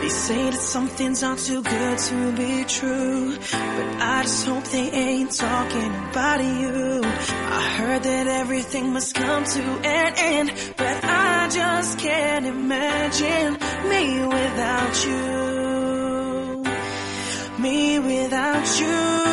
They say that some things are too good to be true, but I just hope they ain't talking about you. I heard that everything must come to an end, but I just can't imagine me without you. Me without you.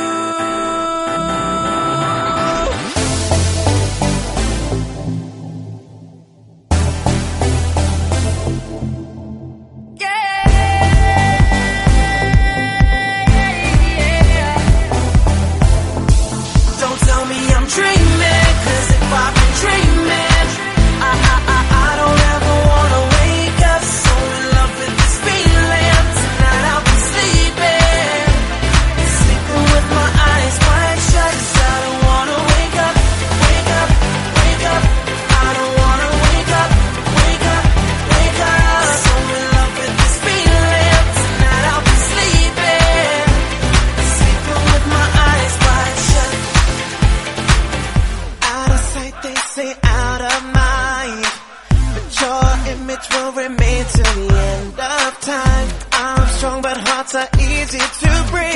Out of mind, but your image will remain till the end of time. I'm strong, but hearts are easy to break.